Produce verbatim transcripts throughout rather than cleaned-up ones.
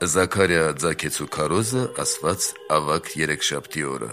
Զաքարիա ձագեցու քարոզը ասված ավագ երեքշաբթի օրը։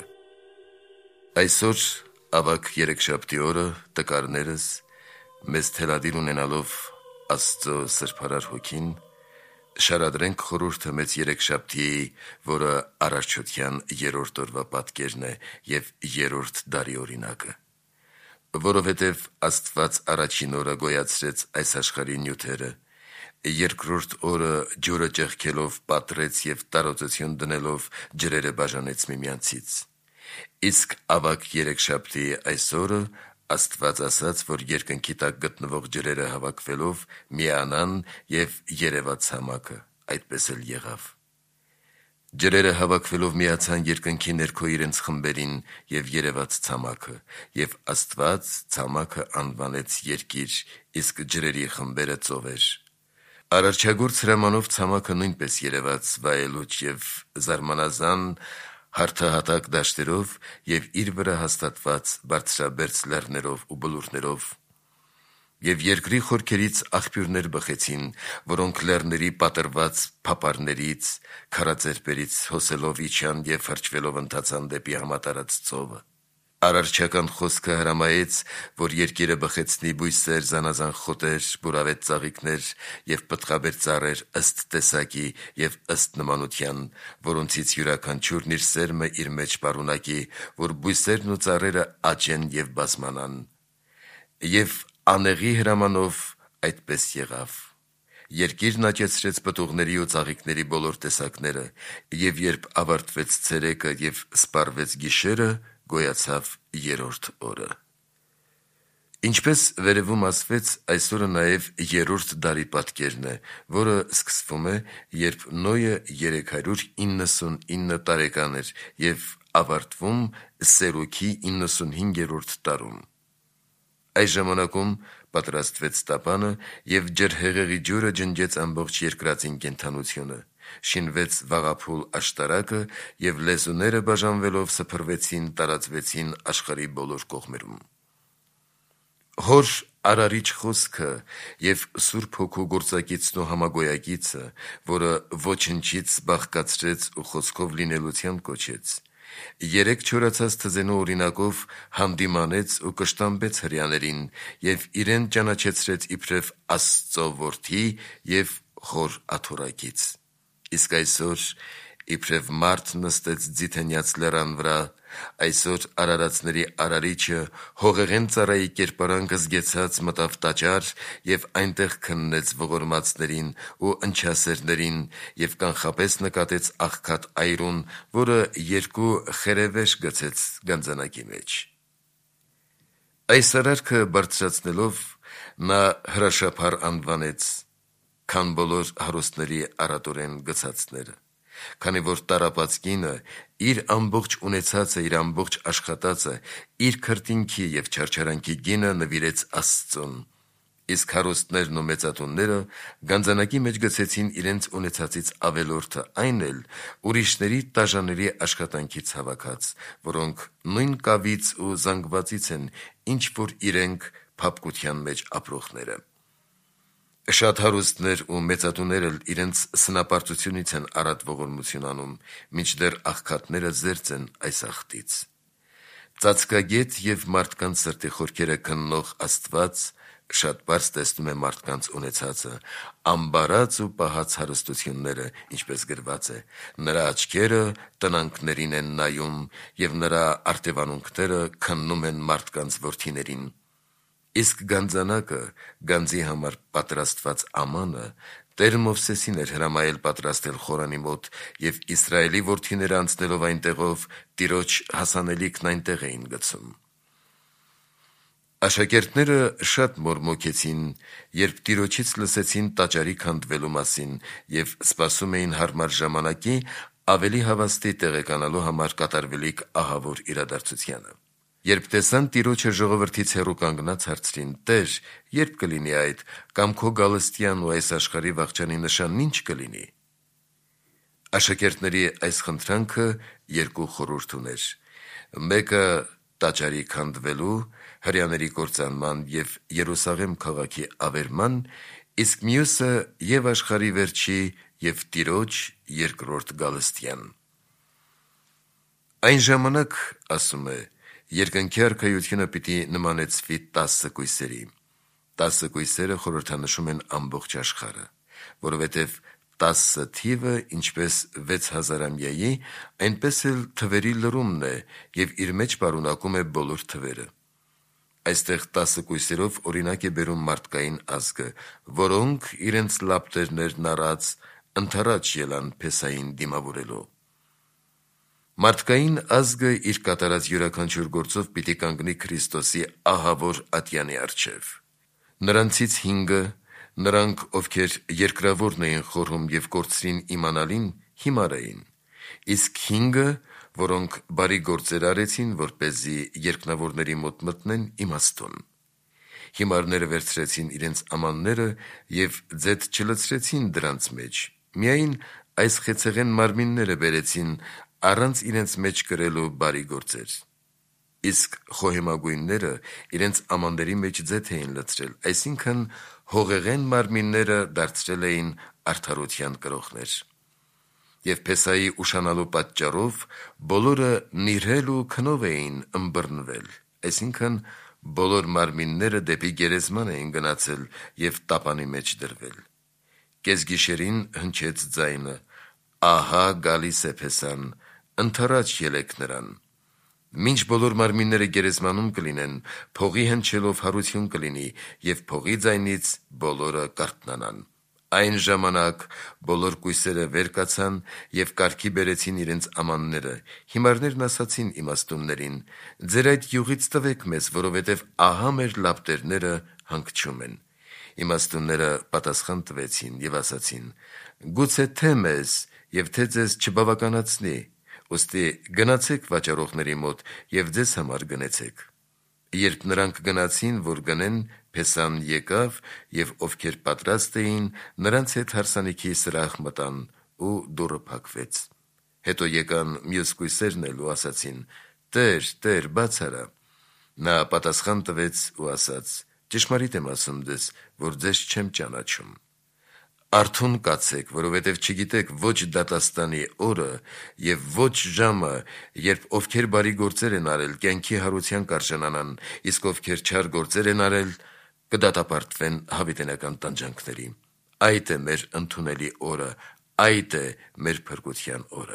Այսօր ավագ երեքշաբթի օրը տկարներս մեզ թելադիր ունենալով Աստծո սրբարար հոգին շարադրենք խորհուրդը մեծ երեքշաբթիի, որը Արարչության երրորդ օրվա պատկերն է եւ երրորդ դարի օրինակը, որովհետեւ Աստված առաջին օրը գոյացրեց այս աշխարհի նյութերը, երկրորդ օրը ջուրը ճեղքելով պատռեց եւ տարածություն դնելով ջրերը բաժանեց միմյանցից։ Իսկ ավագ երեքշաբթի այս օրը Աստված ասաց, որ երկնքի տակ գտնվող ջրերը հավաքվելով միանան եւ երևաց ցամաքը, այդպես էլ եղավ։ Ջրերը հավաքվելով միացան երկնքի ներքո իրենց խմբերին եւ երևաց ցամաքը, եւ Աստված ցամաքը անվանեց երկիր, իսկ ջրերի խմբերը ծովեր։ Արարչագործ հրամանով ցամաքը նույնպես երևաց վայելուչ եւ զարմանազան հարթահատակ դաշտերով եւ իր վրա հաստատված բարձրաբերձ լեռներով ու բլուրներով, եւ երկրի խորքերից աղբյուրներ բխեցին, որոնք լեռների պատրված փապարներից, քարաձերբերից հոսելով իջան եւ հրճվելով ընթացան դեպի համատարած ծովը։ Արարչական խոսքը հրամայեց, որ երկիրը բխեցնի բույսեր, զանազան խոտեր, բուրավետ ծաղիկներ եւ պտղաբեր ծառեր ըստ տեսակի եւ ըստ նմանության, որոնցից յուրաքանչյուրն իր սերմը իր մեջ պարունակի, որ բույսերն ու ծառերը աճեն եւ բազմանան։ Եվ անեղի հրամանով այդպես եղավ։ Երկիրն աճեցրեց պտուղների ու ծաղիկների բոլոր տեսակները, եւ երբ ավարտվեց ցերեկը եւ սպառվեց գիշերը, գոյացավ երրորդ օրը։ Ինչպես վերևում ասվեց, այսօրը նաև երրորդ դարի պատկերն է, որը սկսվում է, երբ Նոյը երեք հարյուր իննսունինը տարեկան էր եւ ավարտվում Սերուքի իննսունհինգերորդ տարում։ Այս ժամանակում պատրաստվեց տապանը եւ ջրհեղեղի ջուրը ջնջեց ամբողջ երկրածին կենդանությունը, շինվեց վաղափուլ աշտարակը եւ լեզուները բաժանվելով սփռվեցին, տարածվեցին աշխարհի բոլոր կողմերում։ Հոր Արարիչ խոսքը եւ Սուրբ Հոգու գործակիցն ու համագոյակիցը, որը ոչնչից բաղկացրեց ու խոսքով լինելության կոչեց, երեք չորացած թզենու օրինակով հանդիմանեց ու կշտամբեց հրյաներին եւ իրեն ճանաչեցրեց իբրև Աստծո որդի եւ խոր աթոռակից։ Իսկ այսօր իբրև մարդ նստեց ձիթենյաց լեռան վրա, այսօր արարածների Արարիչը հողեղեն ծառայի կերպարանքը զգեցած մտավ տաճար եւ այնտեղ քննեց ողորմածներին ու ընչասերներին եւ կանխապես նկատեց աղքատ այրուն, որը երկու խերևեշ գցեց գանձանակի մեջ։ Այս արարքը բարձրացնելով նա հրաշափառ անվանեց, քան բոլոր հարուստների առատորեն գցածները, քանի որ տառապած կինը իր ամբողջ ունեցածը, իր ամբողջ աշխատածը, իր քրտինքի եւ չարչարանքի գինը նվիրեց Աստծուն, իսկ հարուստներն ու մեծատունները գանձանակի մեջ գցեցին իրենց ունեցածից ավելորդը, այն էլ ուրիշների տաժաների աշխատանքից հավաքած, որոնք նույն կավից ու զանգվածից են, ինչ որ իրենք փափկության մեջ ապրողները։ Շատ հարուստներ ու մեծատուներ էլ իրենց սնապարտությունից են առատ ողորմություն անում, մինչդեռ աղքատները զերծ են այս աղտից։ Ծածկագետ եւ մարդկանց սրտի խորքերը քննող Աստված շատ բարձ տեսնում է մարդկանց ունեցածը, ամբարած ու պահած հարստությունները, ինչպես գրված է. նրա աչքերը տնանքներին են նայում եւ նրա արտևանունքները քննում են մարդկանց որդիներին։ Իսկ գանձանակը, գանձի համար պատրաստված ամանը, Տեր Մովսեսին էր հրամայել պատրաստել խորանի մոտ, եւ Իսրայելի որդիները անցնելով այնտեղով Տիրոջ հասանելիքն այնտեղ էին գցում։ Աշակերտները շատ մորմոքեցին, երբ Տիրոջից լսեցին տաճարի քանդվելու մասին եւ սպասում էին հարմար ժամանակի ավելի հավաստի տեղեկանալու համար կատարվելիք ահավոր իրադարձությանը։ Երբ տեսան Տիրոջը ժողովրդից հեռու կանգնած, հարցրին. «Տեր, երբ կլինի այդ, կամ քո գալստյան ու այս աշխարհի վախճանի նշանն ինչ կլինի»։ Աշակերտների այս խնդրանքը երկու խորհուրդ ուներ։ Մեկը տաճարի քանդվելու, հրյաների կործանման եւ Երուսաղեմ քաղաքի ավերման, իսկ մյուսը եւ աշխարհի վերջի եւ Տիրոջ երկրորդ գալստյան։ Այն ժամանակ, ասում է, երկնքի արքայությունը պիտի նմանեցվի տասը կույսերի։ Տասը կույսերը խորհրդանշում են ամբողջ աշխարհը, որովհետև տասը թիվը ինչպես վեց հազարամյայի, այնպես էլ թվերի լրումն է եւ իր մեջ պարունակում է բոլոր թվերը։ Այստեղ տասը կույսերով օրինակ է բերում մարդկային ազգը, որոնք իրենց լապտերներն առած ընդառաջ ելան Փեսային դիմավորելու։ Մարդկային ազգը իր կատարած յուրաքանչյուր գործով պիտի կանգնի Քրիստոսի ահավոր ատյանի առջև։ Նրանցից հինգը, նրանք, ովքեր երկրավորն էին խորհում եւ կորցրին իմանալին, հիմար էին, իսկ հինգը, որոնք բարի գործեր արեցին, որպեսզի երկնավորների մոտ մտնեն, իմաստուն։ Հիմարները վերցրեցին իրենց ամանները եւ ձեթ չլցրեցին դրանց մեջ, միայն այս խեցեղեն մարմինները բերեցին առանց իրենց մեջ կրելու բարի գործեր։ Իսկ խոհեմագույնները իրենց ամանների մեջ ձեթ էին լցրել, այսինքն հողեղեն մարմինները դարձրել էին արդարության կրողներ։ Եվ Փեսայի ուշանալու պատճառով բոլորը նիրհել ու քնով էին ըմբռնվել, այսինքն բոլոր մարմինները դեպի գերեզման էին գնացել եւ տապանի մեջ դրվել։ Կեսգիշերին հնչեց ձայնը. «Ահա գալիս է Փեսան, ընդառաջ ելեք նրան»։ Մինչ բոլոր մարմինները գերեզմանում կլինեն, փողի հնչելով հարություն կլինի, եւ փողի ձայնից բոլորը կարթնանան։ Այն ժամանակ բոլոր կույսերը վեր կացան եւ կարգի բերեցին իրենց ամանները։ Հիմարներն ասացին իմաստուններին. «Ձեր այդ յուղից տվեք մեզ, որովհետեւ ահա մեր լապտերները հանգչում են»։ Իմաստունները պատասխան տվեցին եւ ասացին. «Գուցե թե մեզ եւ թե ձեզ չբավականացնի, ուստի գնացեք վաճառողների մոտ եւ ձեզ համար գնեցեք»։ Երբ նրանք գնացին, որ գնեն, Փեսան եկավ եւ ովքեր պատրաստ էին, նրանց հետ հարսանիքի սրահ մտան ու դուռը փակվեց։ Հետո եկան մյուս կույսերն էլ ու ասացին. «Տեր, Տեր, բաց արա»։ Նա պատասխան տվեց ու ասաց. «Ճշմարիտ եմ ասում ձեզ, որ ձեզ չեմ ճանաչում»։ Արթուն կացեք, որովհետև չգիտեք ոչ դատաստանի օրը եւ ոչ ժամը, երբ ովքեր բարի գործեր են արել, կյանքի հարության կարժանանան, իսկ ովքեր չար գործեր են արել, կդատապարտվեն հավիտենական տանջանքների։ Այդ է մեր ընդունելի օրը, այդ է մեր փրկության օրը։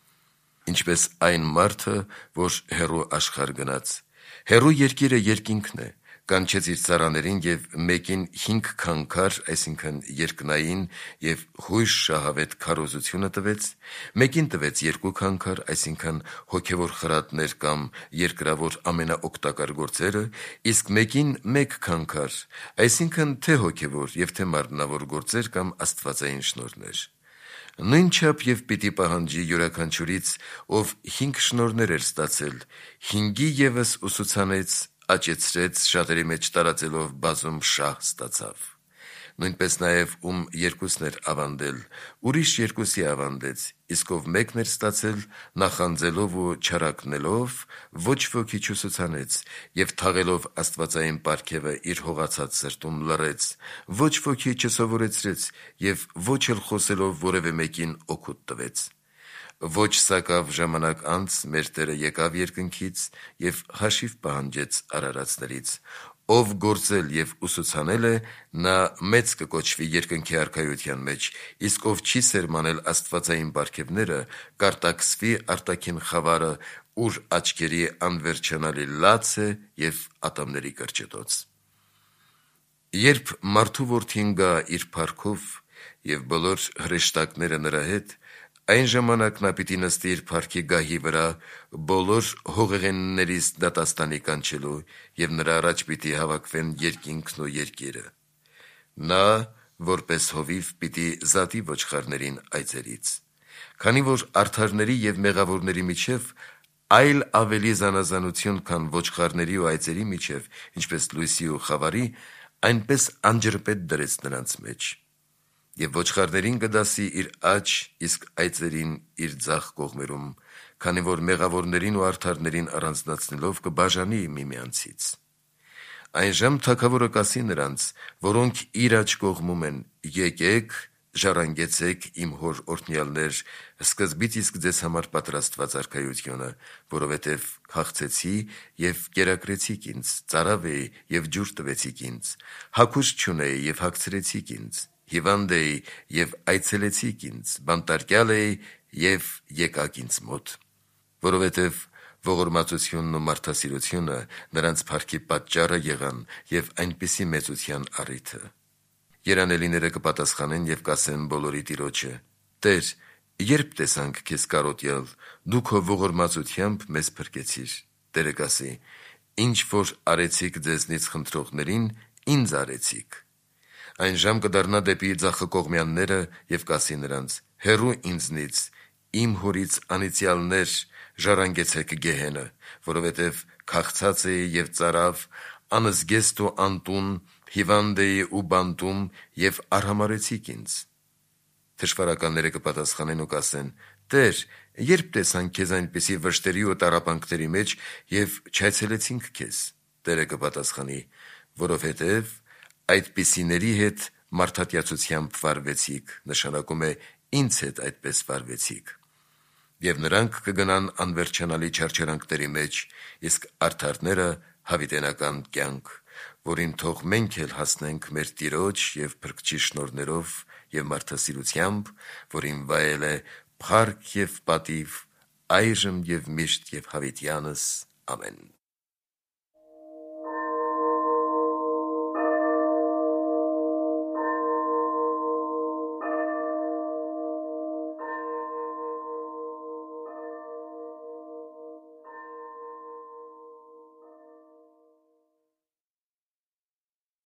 Ինչպես այն մարդը, որ հեռու աշխարհ գնաց, հեռու երկիրը երկինքն է, կանչեց իր ծառաներին եւ մեկին հինգ քանքար, այսինքն երկնային եւ հույժ շահավետ քարոզությունը տվեց, մեկին տվեց երկու քանքար, այսինքն հոգեվոր խրատներ կամ երկրավոր ամենաօգտակար գործերը, իսկ մեկին մեկ քանքար, այսինքն թե հոգեվոր եւ թե մարմնավոր գործեր կամ աստվածային շնորհներ։ Նույնչափ եւ պիտի պահանջի յուրաքանչյուրից, ով հինգ շնորհներ էր ստացել, հինգի եւս ուսուցանեց, աճեցրեց, շատերի մեջ տարածելով բազում շահ ստացավ։ Նույնպես նաև ում երկուսն էր ավանդել, ուրիշ երկուսի ավանդեց, իսկ ով մեկն էր ստացել, նախանձելով ու չարակնելով, ոչ ոքի չուսուցանեց, եւ թաղելով աստվածային պարգևը իր հողացած սրտում լռեց, ոչ ոքի չսովորեցրեց եւ ոչ էլ խոսելով որևէ մեկին օգուտ տվեց։ Ոչ սակավ ժամանակ անց մեր Տերը եկավ երկնքից եւ հաշիվ պահանջեց արարածներից։ Ով գործել եւ ուսուցանել է, նա մեծ կկոչվի երկնքի արքայության մեջ, իսկ ով չի սերմանել աստվածային պարգևները, կարտաքսվի արտաքին խավարը, ուր աչքերի անվերջանալի լաց է եւ ատամների կրճտոց։ Երբ մարդու որդին գա իր փառքով եւ բոլոր հրեշտակները նրա հետ, այն ժամանակ նա պիտի նստի իր փառքի գահի վրա, բոլոր հողեղեններից դատաստանի կանչելու, եւ նրա առաջ պիտի հավաքվեն երկինքն ու երկիրը։ Նա, որպես հովիվ, պիտի զատի ոչխարներին այծերից, քանի որ արդարների եւ մեղավորների միջև այլ ավելի զանազանություն, քան ոչխարների ու այծերի միջև, ինչպես լույսի ու խավարի, այնպես անջրպետ դրեց նրանց մեջ։ Եվ ոչխարներին կդասի իր աջ, իսկ այծերին իր ձախ կողմերում, քանի որ մեղավորներին ու արդարներին առանձնացնելով կբաժանի միմյանցից։ Այնժամ թագավորը կասի նրանց, որոնք իր աջ կողմում են. եկեք, ժառանգեցեք իմ հոր օրհնյալներ, սկզբից իսկ ձեզ համար պատրաստված արքայությունը, որովհետև քաղցեցի և կերակրեցիք ինձ, ծարավ էի և ջուր տվեցիք ինձ, հագուստ չունեի և հագցրեցիք ինձ, հիվանդ էի և այցելեցիք ինձ, բանտարկյալ էի և եկաք ինձ մոտ, որովհետև ողորմածությունն ու մարդասիրությունը նրանց փառքի պատճառը եղան և այնպիսի մեծության առիթը։ Երանելիները կպատասխանեն և կասեն բոլորի Տիրոջը. «Տեր, երբ տեսանք քեզ կարոտյալ, դու քո ողորմածությամբ մեզ փրկեցիր»։ Տերը կասի. «Ինչ որ արեցիք ձեզնից խնդրողներին, ինձ արեցիք»։ Այնժամ կդառնա դեպի ձախակողմյանները և կասի նրանց. «Հեռու ինձնից, իմ հորից անիծյալներ, ժառանգեցեք գեհենը, որովհետև քաղցած էի և ծարավ, անզգեստ ու անտուն, հիվանդ էի ու բանտում և արհամարհեցիք ինձ»։ Թշվառականները կպատասխանեն ու կասեն. «Տեր, երբ տեսանք քեզ այնպիսի վշտերի ու տառապանքների մեջ և չայցելեցինք քեզ»։ Տերը կպատասխանի. «Որովհետև այդպիսիների հետ մարդատյացությամբ վարվեցիք, նշանակում է ինձ հետ այդպես վարվեցիք»։ Եվ նրանք կգնան անվերջանալի չարչարանքների մեջ, իսկ արդարները հավիտենական կյանք, որին թող մենք էլ հասնենք մեր Տիրոջ և Փրկչի շնորհներով և մարդասիրությամբ, որին վայել է փառք և պատիվ այժմ և միշտ և հավիտյանս։ Ամեն։